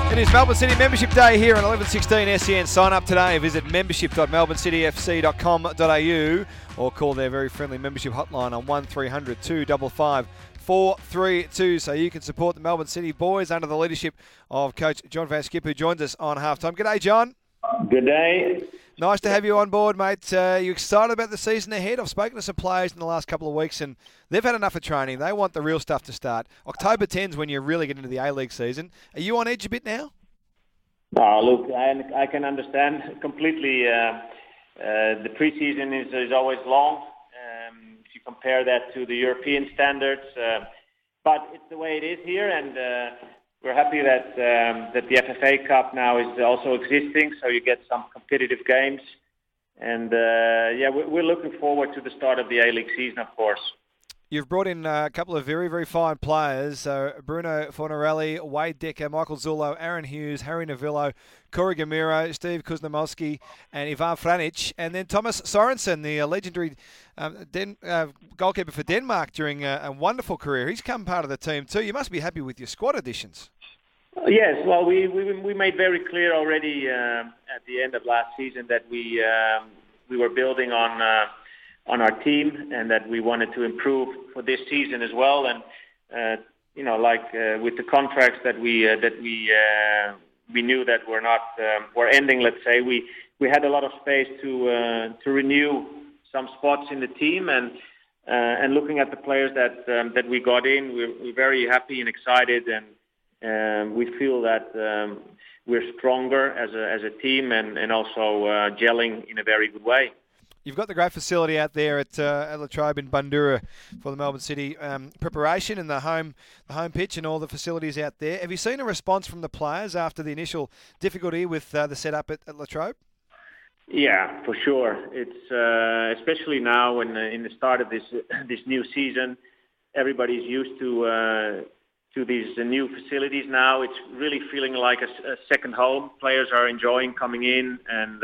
It is Melbourne City Membership Day here on 11:16 SEN. Sign up today. Visit membership.melbournecityfc.com.au or call their very friendly membership hotline on 1300 255 432 so you can support the Melbourne City boys under the leadership of Coach John Van Schip, who joins us on halftime. G'day, John. Good day. Nice to have you on board, mate. You excited about the season ahead? I've spoken to some players in the last couple of weeks and they've had enough of training. They want the real stuff to start. October 10's when you really get into the A-League season. Are you on edge a bit now? Oh, look, I can understand completely. The preseason is always long. If you compare that to the European standards. But it's the way it is here, and we're happy that the FFA Cup now is also existing, so you get some competitive games. And, we're looking forward to the start of the A-League season, of course. You've brought in a couple of very, very fine players. Bruno Fornarelli, Wade Decker, Michael Zullo, Aaron Hughes, Harry Novillo, Corey Gamiro, Steve Kuznamowski, and Ivan Franic. And then Thomas Sorensen, the legendary goalkeeper for Denmark during a wonderful career. He's come part of the team too. You must be happy with your squad additions. Yes, well, we made very clear already at the end of last season that we were building on our team and that we wanted to improve for this season as well. And with the contracts that we knew that were ending, let's say, we had a lot of space to renew some spots in the team. And looking at the players that we got in, we're very happy and excited, and we feel that we're stronger as a team and also gelling in a very good way. You've got the great facility out there at La Trobe in Bundoora for the Melbourne City preparation and the home pitch and all the facilities out there. Have you seen a response from the players after the initial difficulty with the setup at La Trobe? Yeah, for sure. It's especially now when in the start of this new season, everybody's used to these new facilities now. It's really feeling like a second home. Players are enjoying coming in, and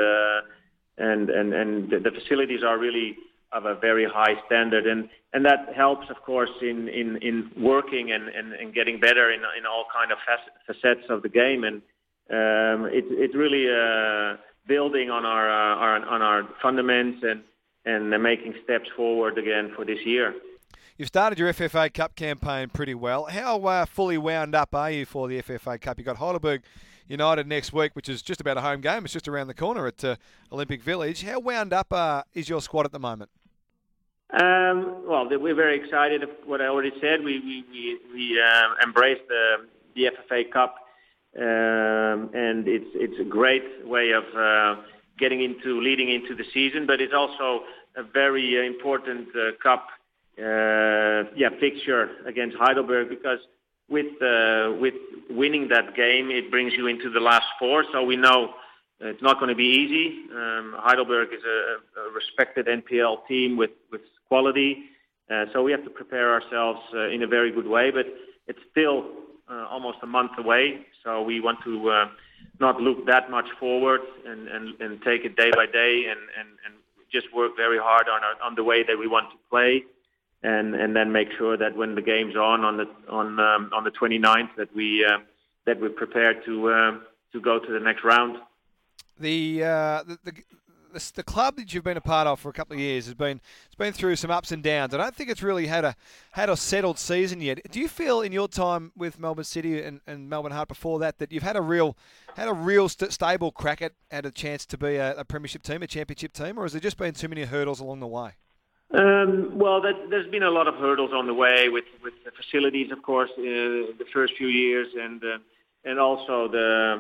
the facilities are really of a very high standard, and that helps, of course, in working and getting better in all kind of facets of the game, and it's really building on our fundamentals and making steps forward again for this year. You've started your FFA Cup campaign pretty well. How fully wound up are you for the FFA Cup? You've got Heidelberg United next week, which is just about a home game. It's just around the corner at Olympic Village. How wound up is your squad at the moment? Well, we're very excited of what I already said. We embraced the FFA Cup, and it's a great way of leading into the season. But it's also a very important cup fixture against Heidelberg, because with winning that game, it brings you into the last four. So we know it's not going to be easy. Heidelberg is a respected NPL team with quality. So we have to prepare ourselves in a very good way. But it's still almost a month away. So we want to not look that much forward and take it day by day and just work very hard on the way that we want to play. And then make sure that when the game's on the 29th that we're prepared to go to the next round. The club that you've been a part of for a couple of years it's been through some ups and downs. I don't think it's really had a settled season yet. Do you feel in your time with Melbourne City and Melbourne Heart before that you've had a real stable crack at a chance to be a premiership team, a championship team, or has there just been too many hurdles along the way? Well, there's been a lot of hurdles on the way with the facilities, of course, the first few years, and also the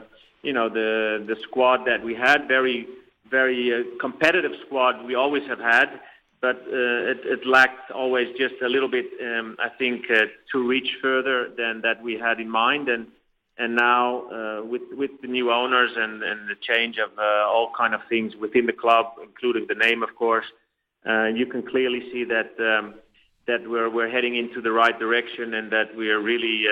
squad that we had, very very competitive squad we always have had, but it lacked always just a little bit, I think, to reach further than that we had in mind, and now with the new owners and the change of all kind of things within the club, including the name, of course. You can clearly see that we're heading into the right direction, and that we are really,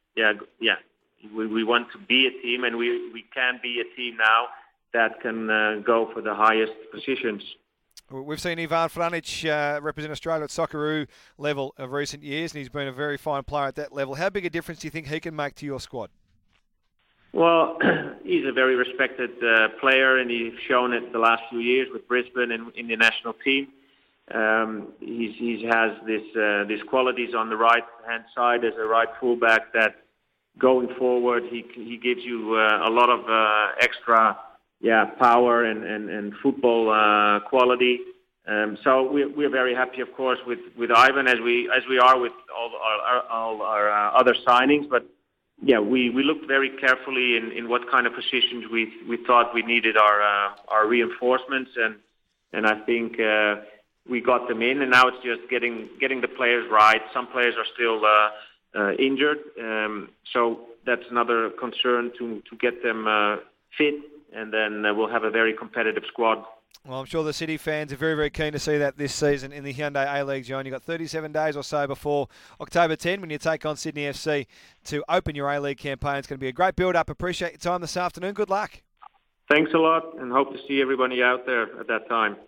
we want to be a team, and we can be a team now that can go for the highest positions. We've seen Ivan Franic represent Australia at Socceroo level of recent years, and he's been a very fine player at that level. How big a difference do you think he can make to your squad? Well, he's a very respected player, and he's shown it the last few years with Brisbane and in the national team. He has these qualities on the right hand side as a right fullback that going forward he gives you a lot of extra power and football quality. So we're very happy, of course, with Ivan as we are with all our other signings. But yeah, we looked very carefully in what kind of positions we thought we needed our reinforcements, and I think we got them in, and now it's just getting the players right. Some players are still injured, so that's another concern to get them fit, and then we'll have a very competitive squad. Well, I'm sure the City fans are very, very keen to see that this season in the Hyundai A-League, John. You've got 37 days or so before October 10 when you take on Sydney FC to open your A-League campaign. It's going to be a great build-up. Appreciate your time this afternoon. Good luck. Thanks a lot, and hope to see everybody out there at that time.